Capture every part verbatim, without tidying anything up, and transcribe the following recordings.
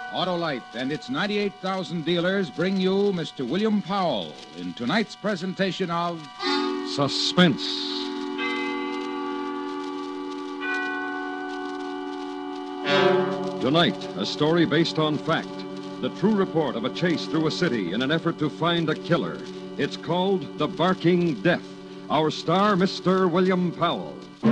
Autolite and its ninety-eight thousand dealers bring you Mister William Powell in tonight's presentation of Suspense. Tonight, a story based on fact. The true report of a chase through a city in an effort to find a killer. It's called The Barking Death. Our star, Mister William Powell.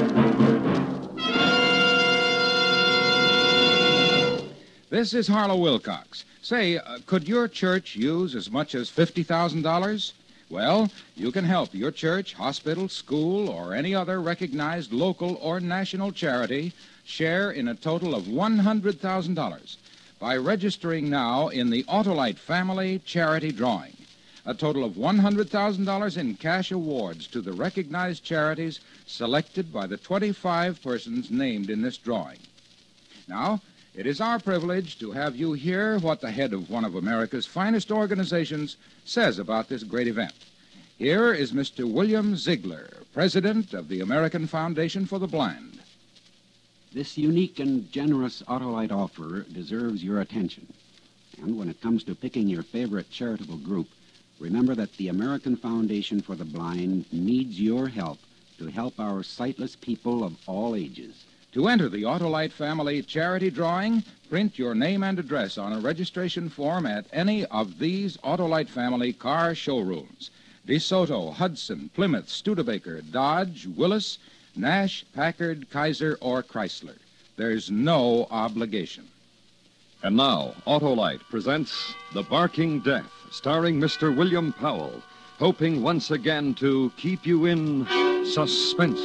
This is Harlow Wilcox. Say, uh, could your church use as much as fifty thousand dollars? Well, you can help your church, hospital, school, or any other recognized local or national charity share in a total of one hundred thousand dollars by registering now in the Autolite Family Charity Drawing. A total of one hundred thousand dollars in cash awards to the recognized charities selected by the twenty-five persons named in this drawing. Now, it is our privilege to have you hear what the head of one of America's finest organizations says about this great event. Here is Mister William Ziegler, president of the American Foundation for the Blind. This unique and generous Autolite offer deserves your attention. And when it comes to picking your favorite charitable group, remember that the American Foundation for the Blind needs your help to help our sightless people of all ages. To enter the Autolite Family Charity Drawing, print your name and address on a registration form at any of these Autolite Family car showrooms. DeSoto, Hudson, Plymouth, Studebaker, Dodge, Willis, Nash, Packard, Kaiser, or Chrysler. There's no obligation. And now, Autolite presents The Barking Death, starring Mister William Powell, hoping once again to keep you in suspense.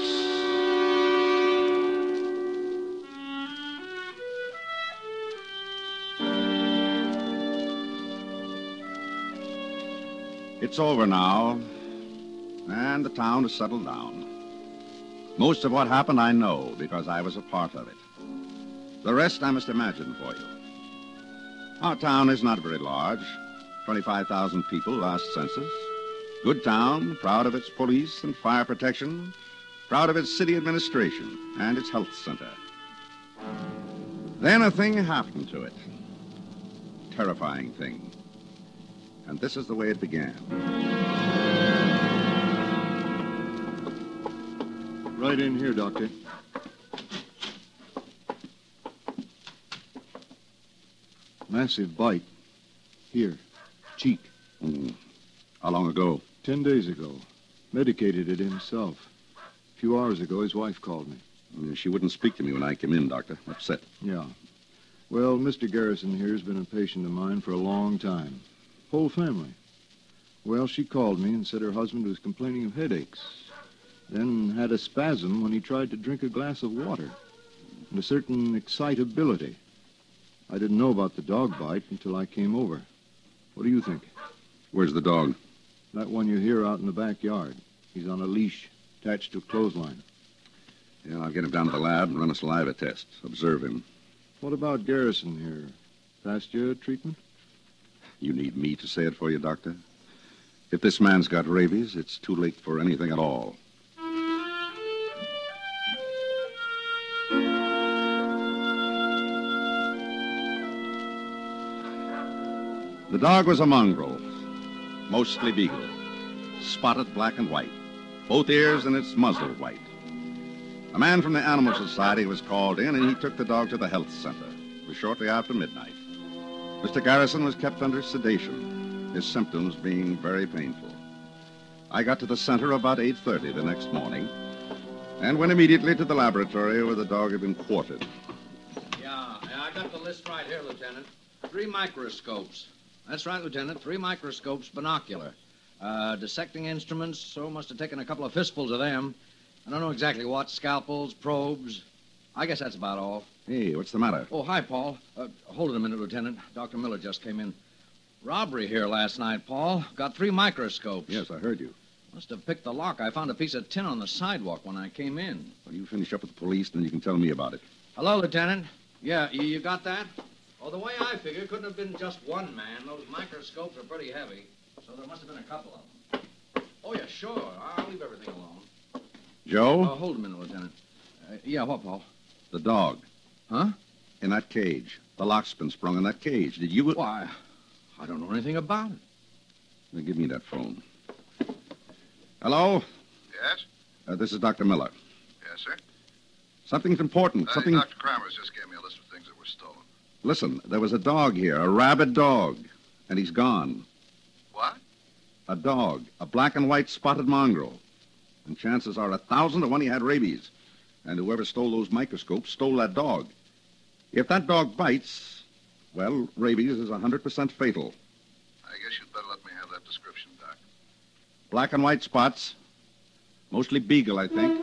It's over now, and the town has settled down. Most of what happened I know because I was a part of it. The rest I must imagine for you. Our town is not very large, twenty-five thousand people last census. Good town, proud of its police and fire protection, proud of its city administration and its health center. Then a thing happened to it. Terrifying thing. And this is the way it began. Right in here, Doctor. Massive bite. Here. Cheek. Mm. How long ago? Ten days ago. Medicated it himself. A few hours ago, his wife called me. Mm, She wouldn't speak to me when I came in, Doctor. Upset. Yeah. Well, Mister Garrison here has been a patient of mine for a long time. Whole family. Well, she called me and said her husband was complaining of headaches. Then had a spasm when he tried to drink a glass of water. And a certain excitability. I didn't know about the dog bite until I came over. What do you think? Where's the dog? That one you hear out in the backyard. He's on a leash, attached to a clothesline. Yeah, I'll get him down to the lab and run a saliva test. Observe him. What about Garrison here? Passed your treatment? You need me to say it for you, Doctor? If this man's got rabies, it's too late for anything at all. The dog was a mongrel, mostly beagle, spotted black and white, both ears and its muzzle white. A man from the Animal Society was called in, and he took the dog to the health center. It was shortly after midnight. Mister Garrison was kept under sedation, his symptoms being very painful. I got to the center about eight thirty the next morning and went immediately to the laboratory where the dog had been quartered. Yeah, yeah, I got the list right here, Lieutenant. Three microscopes. That's right, Lieutenant. Three microscopes, binocular. Uh, dissecting instruments, so must have taken a couple of fistfuls of them. I don't know exactly what. Scalpels, probes. I guess that's about all. Hey, what's the matter? Oh, hi, Paul. Uh, hold it a minute, Lieutenant. Doctor Miller just came in. Robbery here last night, Paul. Got three microscopes. Yes, I heard you. Must have picked the lock. I found a piece of tin on the sidewalk when I came in. Well, you finish up with the police, then you can tell me about it. Hello, Lieutenant. Yeah, you, you got that? Oh, the way I figure, it couldn't have been just one man. Those microscopes are pretty heavy, so there must have been a couple of them. Oh, yeah, sure. I'll leave everything alone. Joe? Oh, hold a minute, Lieutenant. Uh, yeah, what, Paul? The dog. Huh? In that cage. The lock's been sprung in that cage. Did you... Why, I don't know anything about it. Now, give me that phone. Hello? Yes? Uh, this is Doctor Miller. Yes, sir? Something's important. Uh, Something... Doctor Kramers just gave me a list of things that were stolen. Listen, there was a dog here, a rabid dog, and he's gone. What? A dog, a black and white spotted mongrel. And chances are a thousand to one he had rabies. And whoever stole those microscopes stole that dog. If that dog bites, well, rabies is one hundred percent fatal. I guess you'd better let me have that description, Doc. Black and white spots. Mostly beagle, I think.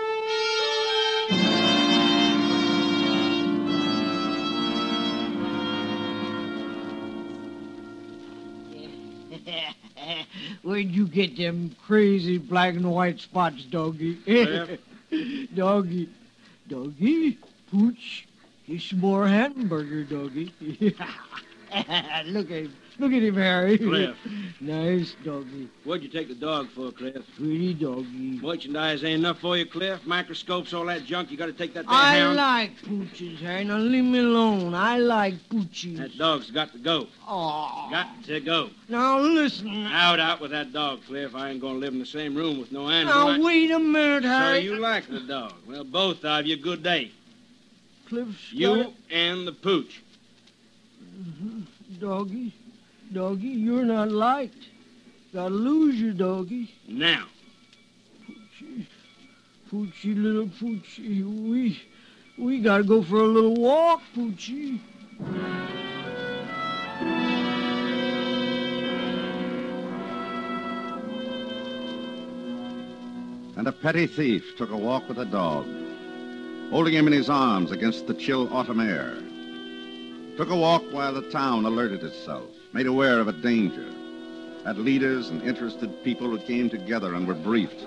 Where'd you get them crazy black and white spots, doggy? Doggy. Doggy. Pooch. He's some more hamburger, doggy. Look at him. Look at him, Harry. Cliff. Nice doggy. What'd you take the dog for, Cliff? Pretty doggy. Merchandise ain't enough for you, Cliff. Microscopes, all that junk. You got to take that there I hound. like pooches, Harry. Now leave me alone. I like pooches. That dog's got to go. Oh. Got to go. Now listen. Out, out with that dog, Cliff. I ain't gonna live in the same room with no animal. Now I... wait a minute, So Harry. you like the dog? Well, both of you, good day. Cliff's You got and the pooch. Mm-hmm. Doggy. Doggy, you're not liked. Gotta lose you, doggy. Now. Poochie, Poochie, little Poochie, we, we gotta go for a little walk, Poochie. And a petty thief took a walk with a dog, holding him in his arms against the chill autumn air. Took a walk while the town alerted itself, made aware of a danger, had leaders and interested people who came together and were briefed.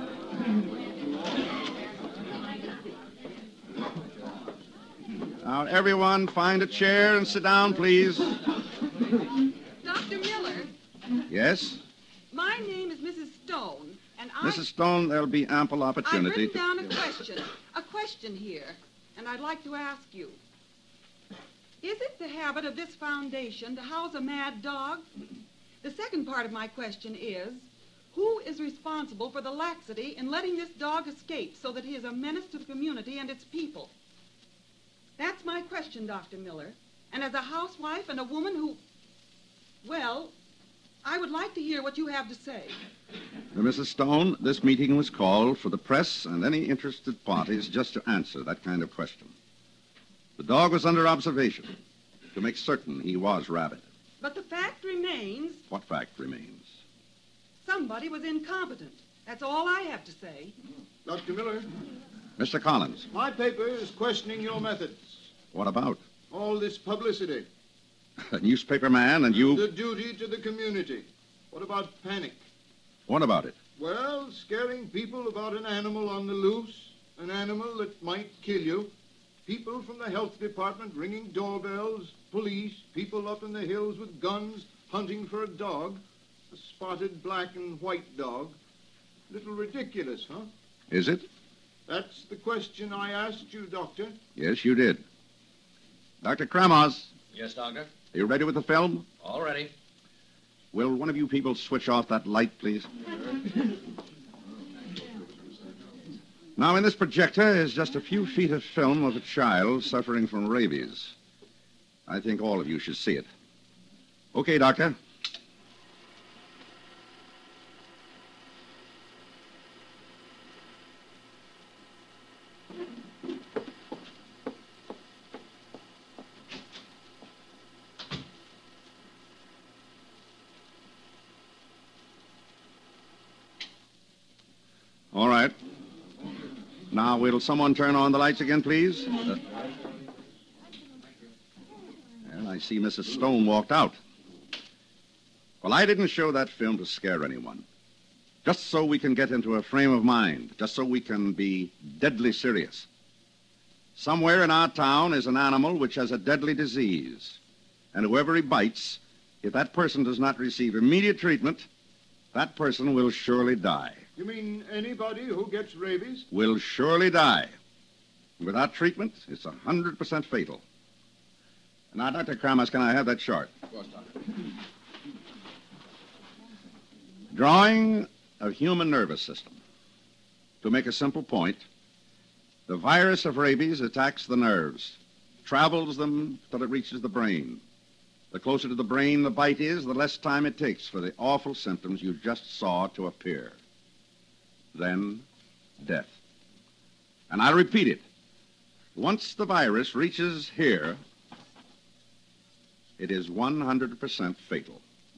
Now, everyone, find a chair and sit down, please. Doctor Miller, Yes? my name is Missus Stone, and I... Missus Stone, there'll be ample I've opportunity written down a question, a question here, and I'd like to ask you. Is it the habit of this foundation to house a mad dog? The second part of my question is, who is responsible for the laxity in letting this dog escape so that he is a menace to the community and its people? That's my question, Doctor Miller. And as a housewife and a woman who, well, I would like to hear what you have to say. Now, Missus Stone, this meeting was called for the press and any interested parties just to answer that kind of question. The dog was under observation to make certain he was rabid. But the fact remains, What fact remains? somebody was incompetent. That's all I have to say. Doctor Miller, Mister Collins, my paper is questioning your methods. what about? All this publicity. A newspaper man and you... The duty to the community. What about panic? What about it? Well, scaring people about an animal on the loose, an animal that might kill you. People from the health department ringing doorbells, police, people up in the hills with guns hunting for a dog, a spotted black and white dog. Little ridiculous, huh? Is it? That's the question I asked you, Doctor. Yes, you did. Doctor Kramers, Yes, Doctor? are you ready with the film? All ready. Will one of you people switch off that light, please? Now, in this projector is just a few feet of film of a child suffering from rabies. I think all of you should see it. Okay, Doctor. All right. Now, will someone turn on the lights again, please? Uh, and I see Missus Stone walked out. Well, I didn't show that film to scare anyone. Just so we can get into a frame of mind. Just so we can be deadly serious. Somewhere in our town is an animal which has a deadly disease. And whoever he bites, if that person does not receive immediate treatment, that person will surely die. You mean anybody who gets rabies? Will surely die. Without treatment, it's one hundred percent fatal. Now, Doctor Kramas, can I have that chart? Of course, Doctor. Drawing of human nervous system. To make a simple point, the virus of rabies attacks the nerves, travels them till it reaches the brain. The closer to the brain the bite is, the less time it takes for the awful symptoms you just saw to appear. Then, death. And I repeat it. Once the virus reaches here, it is one hundred percent fatal.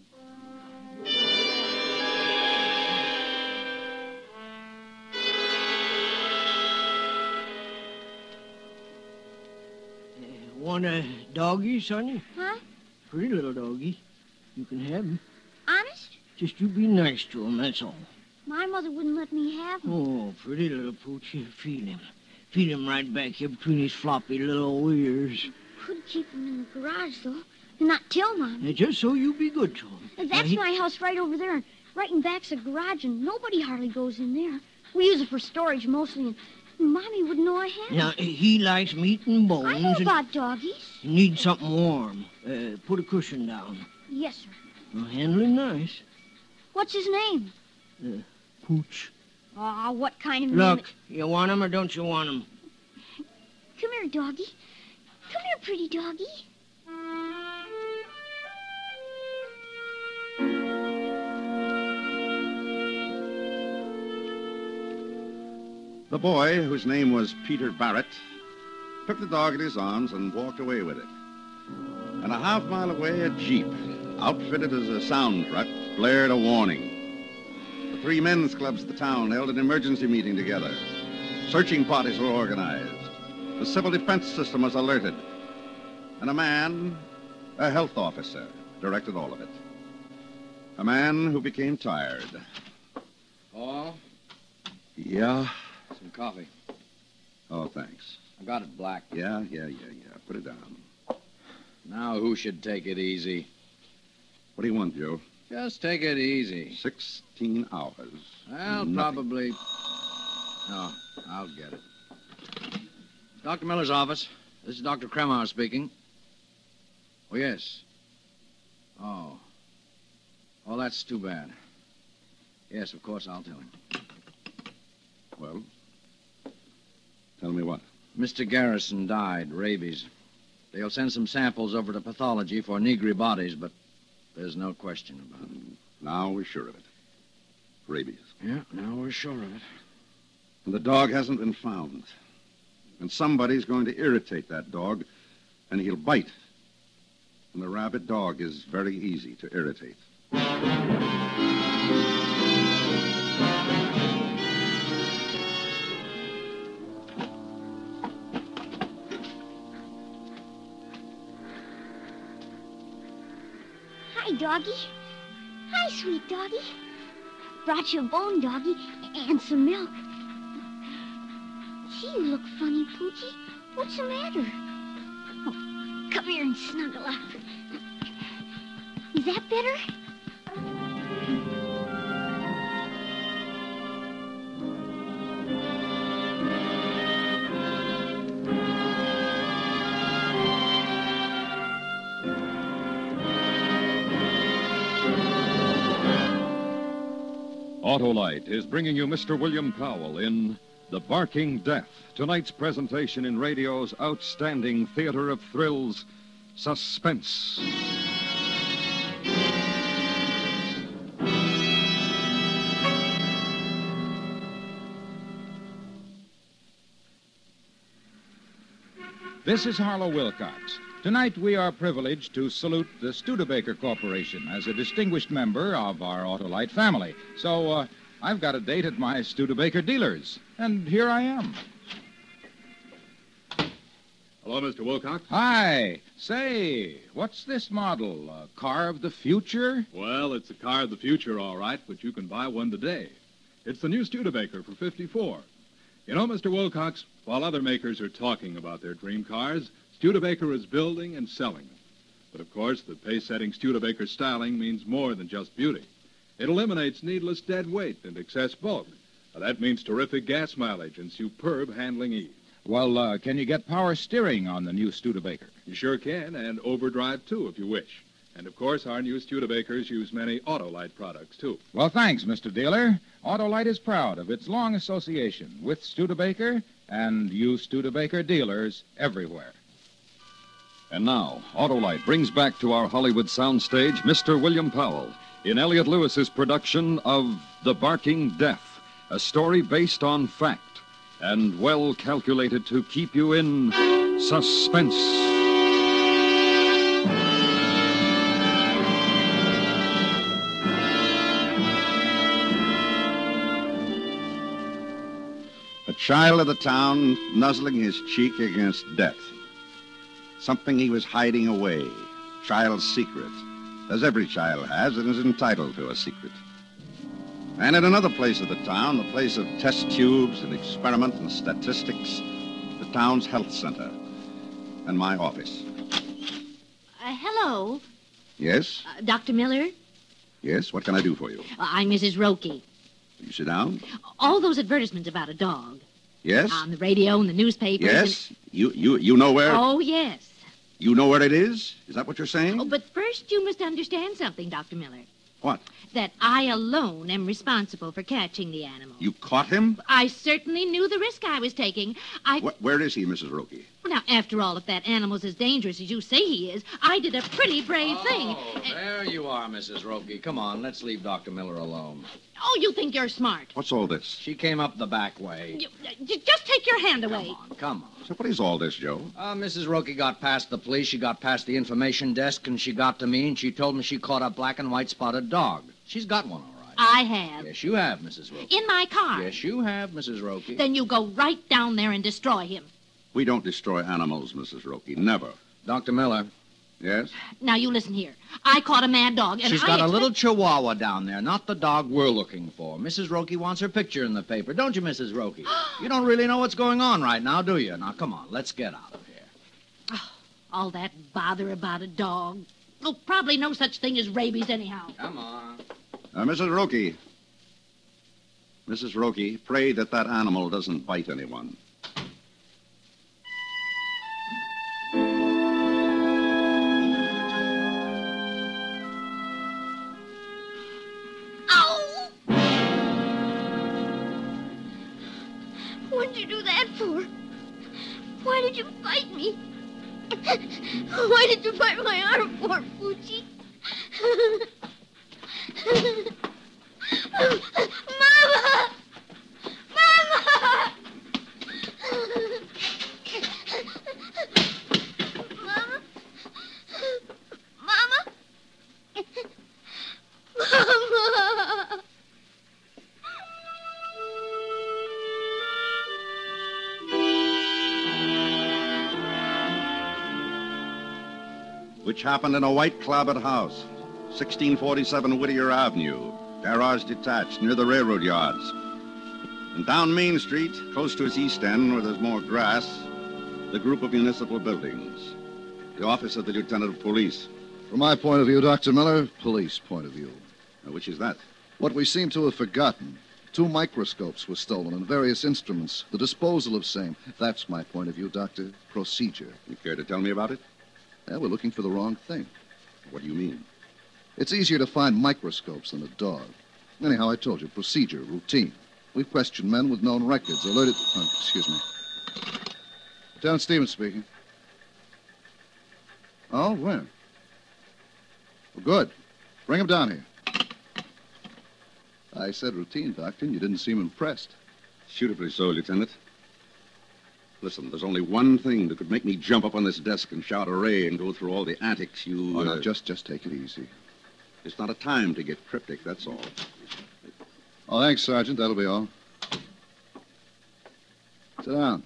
Want a doggy, Sonny? Huh? Pretty little doggy. You can have him. Honest? Just you be nice to him, that's all. My mother wouldn't let me have him. Oh, pretty little pooch. Here, feel him. Feel him right back here between his floppy little old ears. Could keep him in the garage, though, and not tell Mom. Now, just so you be good to him. That's Now, he- my house right over there, and right in back's a garage, and nobody hardly goes in there. We use it for storage mostly, and Mommy wouldn't know I had him. Now, he likes meat and bones. I know and about doggies. he needs something warm. Uh, put a cushion down. Yes, sir. Well, handle him nice. What's his name? Uh, Pooch. Aw, what kind of name? Look, you want him or don't you want him? Come here, doggy. Come here, pretty doggy. The boy, whose name was Peter Barrett, took the dog in his arms and walked away with it. And a half mile away, a jeep, outfitted as a sound truck, blared a warning. The three men's clubs of the town held an emergency meeting together. Searching parties were organized. The civil defense system was alerted. And a man, a health officer, directed all of it. A man who became tired. Paul, Yeah? some coffee. Oh, thanks. I got it black. Yeah, yeah, yeah, yeah. Put it down. Now who should take it easy? What do you want, Joe? Just take it easy. Sixteen hours. Well, Nothing. probably... No, I'll get it. Doctor Miller's office. This is Doctor Kremauer speaking. Oh, yes. Oh. Oh, that's too bad. Yes, of course, I'll tell him. Well, tell me what. Mister Garrison died, rabies. They'll send some samples over to pathology for negri bodies, but there's no question about it. Now we're sure of it. Rabies. Yeah, now we're sure of it. And the dog hasn't been found. And somebody's going to irritate that dog, and he'll bite. And the rabid dog is very easy to irritate. Hi, doggy. Hi, sweet doggy. Brought you a bone, doggy, and some milk. Gee, you look funny, Poochie. What's the matter? Oh, come here and snuggle up. Is that better? Autolite is bringing you Mister William Powell in The Barking Death, tonight's presentation in radio's outstanding theater of thrills, Suspense. This is Harlow Wilcox. Tonight we are privileged to salute the Studebaker Corporation as a distinguished member of our Autolite family. So uh, I've got a date at my Studebaker dealers, and here I am. Hello, Mister Wilcox. Hi. Say, what's this model? A car of the future? Well, it's a car of the future, all right, but you can buy one today. It's the new Studebaker for fifty-four. You know, Mister Wilcox, while other makers are talking about their dream cars, Studebaker is building and selling them. But, of course, the pace-setting Studebaker styling means more than just beauty. It eliminates needless dead weight and excess bulk. Now, that means terrific gas mileage and superb handling ease. Well, uh, can you get power steering on the new Studebaker? You sure can, and overdrive, too, if you wish. And, of course, our new Studebakers use many Autolite products, too. Well, thanks, Mister Dealer. Autolite is proud of its long association with Studebaker and you Studebaker dealers everywhere. And now, Autolite brings back to our Hollywood soundstage Mister William Powell in Elliot Lewis's production of The Barking Death, a story based on fact and well calculated to keep you in suspense. A child of the town nuzzling his cheek against death. Something he was hiding away. Child's secret. As every child has and is entitled to a secret. And in another place of the town, the place of test tubes and experiment and statistics, the town's health center. And my office. Uh, hello, Yes? uh, Doctor Miller. Yes? What can I do for you? Uh, I'm Missus Roki. You sit down? All those advertisements about a dog Yes? on the radio and the newspapers. Yes? You, you, you know where... And... Oh, yes. You know where it is? Is that what you're saying? Oh, but first you must understand something, Doctor Miller. What? That I alone am responsible for catching the animal. You caught him? I certainly knew the risk I was taking. I... Wh- where is he, Missus Roki? Now, after all, if that animal's as dangerous as you say he is, I did a pretty brave thing. Oh, there you are, Missus Roki. Come on, let's leave Doctor Miller alone. Oh, you think you're smart. What's all this? She came up the back way. You, you just take your hand away. Come on, come on. So what is all this, Joe? Uh, Missus Roki got past the police, she got past the information desk, and she got to me, and she told me she caught a black and white spotted dog. She's got one, all right. I have. Yes, you have, Missus Roki. In my car. Yes, you have, Missus Roki. Then you go right down there and destroy him. We don't destroy animals, Missus Roki. Never. Doctor Miller. Yes? Now, you listen here. I caught a mad dog, and She's I got a expect- little chihuahua down there, not the dog we're looking for. Missus Roki wants her picture in the paper, don't you, Missus Roki? You don't really know what's going on right now, do you? Now, come on, let's get out of here. All that bother about a dog. Oh, probably no such thing as rabies anyhow. Come on. Uh, Missus Roki. Missus Roki, pray that that animal doesn't bite anyone. Ow! What'd you do that for? Why did you bite me? Why did you bite my arm for, Poochie? Mama! Mama! Mama? Mama? Mama! Which happened in a white-clabbered house, sixteen forty-seven Whittier Avenue, garage detached near the railroad yards. And down Main Street, close to its east end, where there's more grass, the group of municipal buildings. The office of the Lieutenant of Police. From my point of view, Doctor Miller, police point of view. Now, which is that? What we seem to have forgotten. Two microscopes were stolen and various instruments. The disposal of same. That's my point of view, Doctor. Procedure. You care to tell me about it? Yeah, we're looking for the wrong thing. What do you mean? It's easier to find microscopes than a dog. Anyhow, I told you, procedure, routine. We've questioned men with known records, alerted... Oh, excuse me. Lieutenant Stevens speaking. Oh, when? Well, good. Bring him down here. I said routine, Doctor, and you didn't seem impressed. Suitably so, Lieutenant. Listen, there's only one thing that could make me jump up on this desk and shout hooray and go through all the antics you... Oh, no, uh, just, just take it easy. It's not a time to get cryptic, that's all. Oh, thanks, Sergeant. That'll be all. Sit down.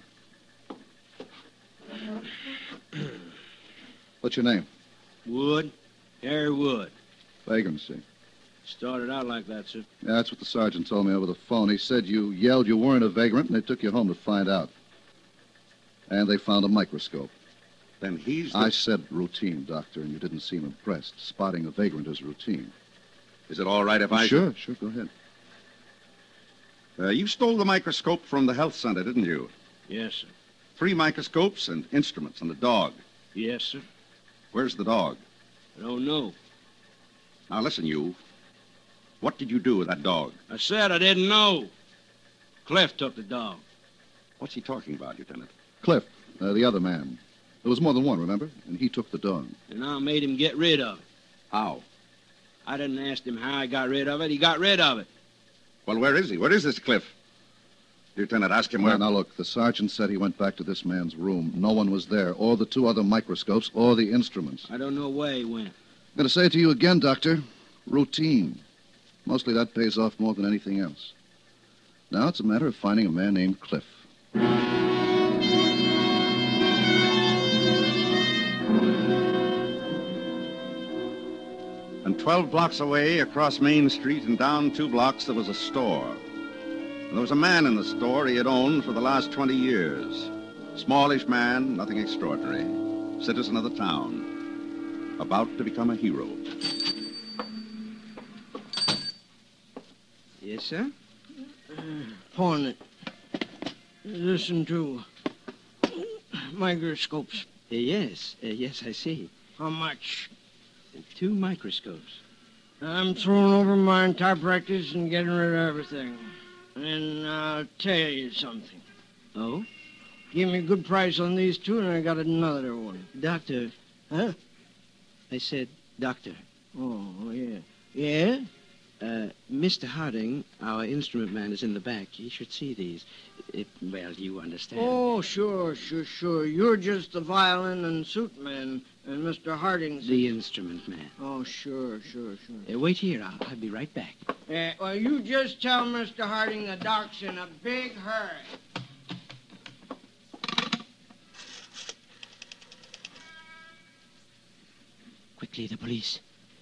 What's your name? Wood. Harry Wood. Vagrancy. Started out like that, sir. Yeah, that's what the sergeant told me over the phone. He said you yelled you weren't a vagrant, and they took you home to find out. And they found a microscope. Then he's the... I said routine, Doctor, and you didn't seem impressed. Spotting a vagrant is routine. Is it all right if I... Sure, sure, go ahead. Uh, you stole the microscope from the health center, didn't you? Yes, sir. Three microscopes and instruments and a dog. Yes, sir. Where's the dog? I don't know. Now, listen, you. What did you do with that dog? I said I didn't know. Cliff took the dog. What's he talking about, Lieutenant? Cliff, uh, the other man. There was more than one, remember? And he took the dog. And I made him get rid of it. How? I didn't ask him how he got rid of it. He got rid of it. Well, where is he? Where is this Cliff? Lieutenant, ask him where... Now, now, look, the sergeant said he went back to this man's room. No one was there, or the two other microscopes, or the instruments. I don't know where he went. I'm going to say it to you again, Doctor. Routine. Mostly that pays off more than anything else. Now it's a matter of finding a man named Cliff. And twelve blocks away, across Main Street and down two blocks, there was a store. And there was a man in the store he had owned for the last twenty years. Smallish man, nothing extraordinary. Citizen of the town. About to become a hero. Yes, sir? Uh, pawn it. Listen to microscopes. Uh, yes, uh, yes, I see. How much? Uh, two microscopes. I'm throwing over my entire practice and getting rid of everything. And I'll tell you something. Oh? Give me a good price on these two, and I got another one. Doctor. Huh? I said, doctor. Oh, yeah. Yeah? Uh, Mister Harding, our instrument man, is in the back. He should see these. If, well, you understand. Oh, sure, sure, sure. You're just the violin and suit man, and Mister Harding's... The instrument man. Oh, sure, sure, sure. Uh, wait here. I'll, I'll be right back. Uh, well, you just tell Mister Harding the doc's in a big hurry. Quickly, the police.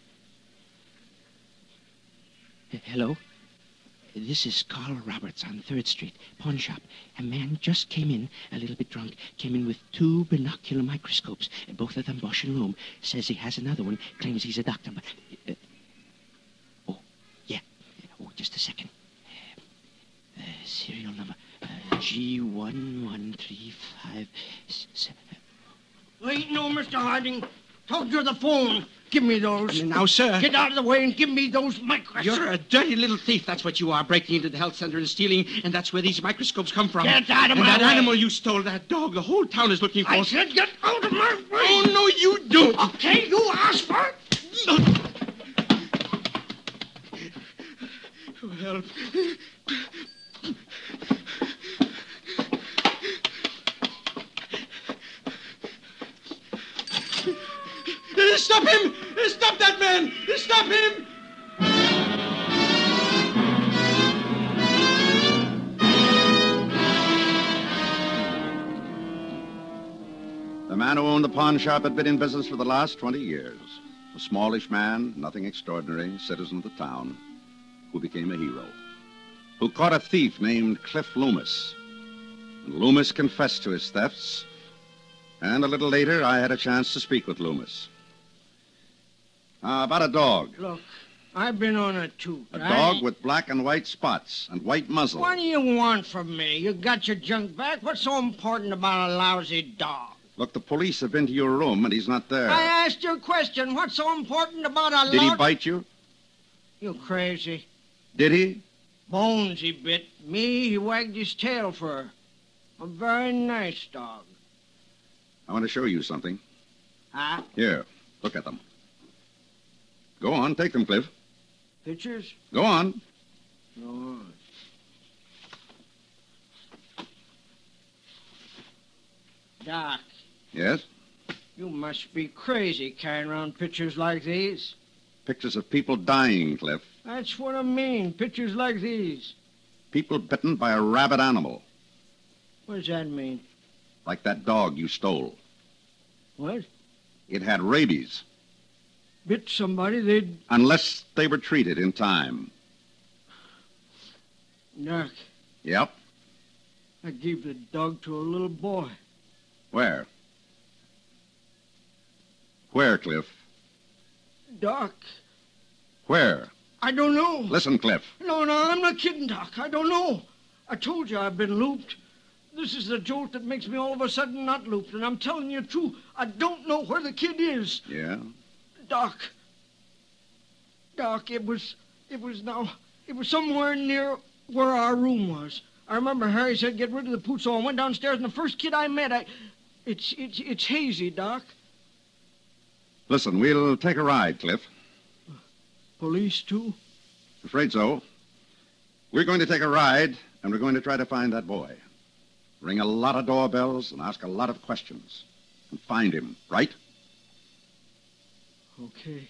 Uh, hello? This is Carl Roberts on third Street, pawn shop. A man just came in, a little bit drunk, came in with two binocular microscopes, both of them Bosch and Loom. Says he has another one, claims he's a doctor, but... Uh, oh, yeah. Oh, just a second. Uh, uh, serial number uh, G one one three five seven. Wait, no, Mister Harding. Talk to the phone. Give me those. Now, sir. Get out of the way and give me those microscopes. You're a dirty little thief. That's what you are, breaking into the health center and stealing, and that's where these microscopes come from. Get out of and my that way. animal you stole, that dog, the whole town is looking for. I said get out of my way. Oh, no, you don't. Okay, you asked for it. Help. Stop him! Stop that man! Stop him! The man who owned the pawn shop had been in business for the last twenty years. A smallish man, nothing extraordinary, citizen of the town, who became a hero. Who caught a thief named Cliff Loomis. And Loomis confessed to his thefts. And a little later, I had a chance to speak with Loomis. Uh, about a dog. Look, I've been on it too. A dog with black and white spots and white muzzle. What do you want from me? You got your junk back? What's so important about a lousy dog? Look, the police have been to your room and he's not there. I asked you a question. What's so important about a Did he lou- bite you? You crazy. Did he? Bones he bit. Me, he wagged his tail for. A very nice dog. I want to show you something. Huh? Here, look at them. Go on, take them, Cliff. Pictures? Go on. Go on. Doc, Yes? you must be crazy carrying around pictures like these. Pictures of people dying, Cliff. That's what I mean, pictures like these. People bitten by a rabid animal, What does that mean? like that dog you stole. What? It had rabies, Bit somebody, they'd... unless they were treated in time. Doc, Yep. I gave the dog to a little boy. Where? Where, Cliff? Doc, Where? I don't know. Listen, Cliff. No, no, I'm not kidding, Doc. I don't know. I told you I've been looped. this is the jolt that makes me all of a sudden not looped, and I'm telling you true, I don't know where the kid is. Yeah? Doc. Doc, it was, it was now, it was somewhere near where our room was. I remember Harry said get rid of the pooch, so I went downstairs, and the first kid I met, I, it's, it's, it's Hazy, Doc. Listen, we'll take a ride, Cliff. Police, too? Afraid so. We're going to take a ride, and we're going to try to find that boy. Ring a lot of doorbells and ask a lot of questions. And find him, right? Okay.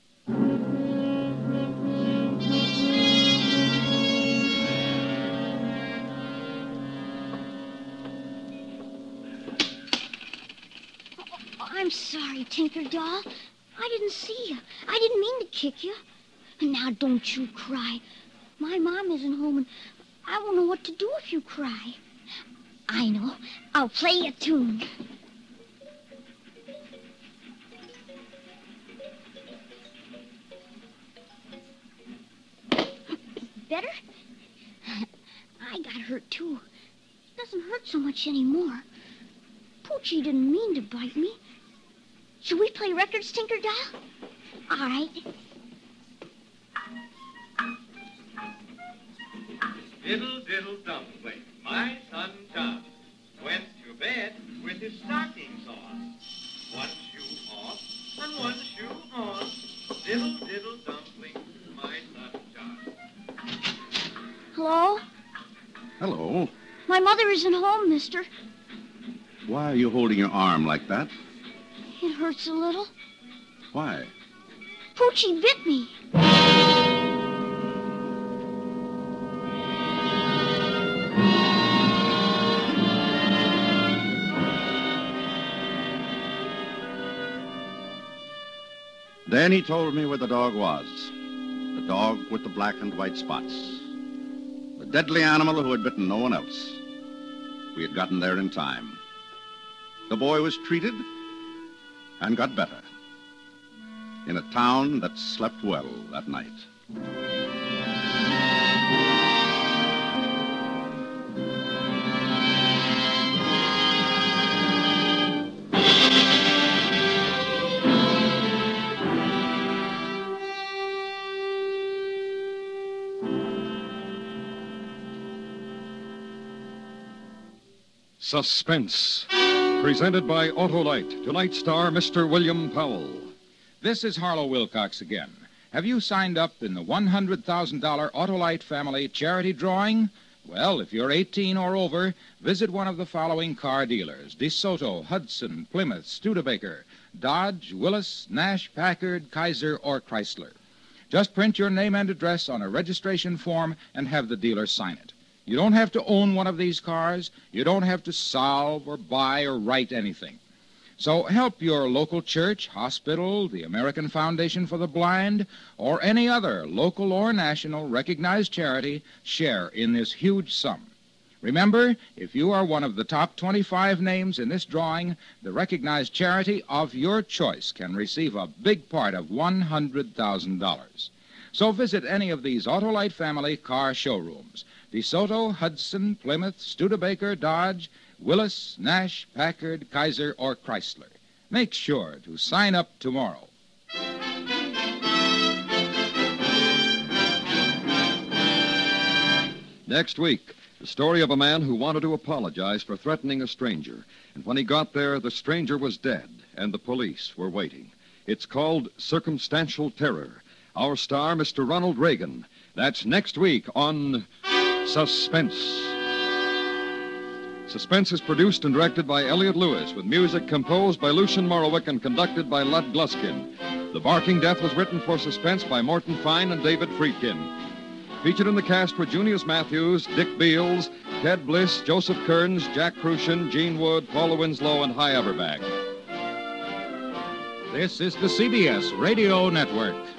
I'm sorry, Tinker Doll. I didn't see you. I didn't mean to kick you. And now don't you cry. My mom isn't home, and I won't know what to do if you cry. I know. I'll play you a tune. Better? I got hurt, too. It doesn't hurt so much anymore. Poochie didn't mean to bite me. Should we play records, Tinker Doll? All right. Diddle, diddle, dumpling, my son John went to bed with his stockings on. One shoe off and one shoe on. Diddle, diddle, dumpling, my son John. Hello? Hello. My mother isn't home, mister. Why are you holding your arm like that? It hurts a little. Why? Poochie bit me. Then he told me where the dog was. The dog with the black and white spots. The deadly animal who had bitten no one else. We had gotten there in time. The boy was treated and got better in a town that slept well that night. Suspense. Presented by Autolite. Tonight's star, Mister William Powell. This is Harlow Wilcox again. Have you signed up in the one hundred thousand dollars Autolite family charity drawing? Well, if you're eighteen or over, visit one of the following car dealers: DeSoto, Hudson, Plymouth, Studebaker, Dodge, Willis, Nash, Packard, Kaiser, or Chrysler. Just print your name and address on a registration form and have the dealer sign it. You don't have to own one of these cars. You don't have to solve or buy or write anything. So help your local church, hospital, the American Foundation for the Blind, or any other local or national recognized charity share in this huge sum. Remember, if you are one of the top twenty-five names in this drawing, the recognized charity of your choice can receive a big part of one hundred thousand dollars. So visit any of these Autolite family car showrooms: DeSoto, Hudson, Plymouth, Studebaker, Dodge, Willis, Nash, Packard, Kaiser, or Chrysler. Make sure to sign up tomorrow. Next week, the story of a man who wanted to apologize for threatening a stranger. And when he got there, the stranger was dead, and the police were waiting. It's called Circumstantial Terror. Our star, Mister Ronald Reagan. That's next week on Suspense. Suspense is produced and directed by Elliot Lewis, with music composed by Lucien Morowick and conducted by Lud Gluskin. The Barking Death was written for Suspense by Morton Fine and David Friedkin. Featured in the cast were Junius Matthews, Dick Beals, Ted Bliss, Joseph Kearns, Jack Crucian, Gene Wood, Paula Winslow, and Hy Averback. This is the C B S Radio Network.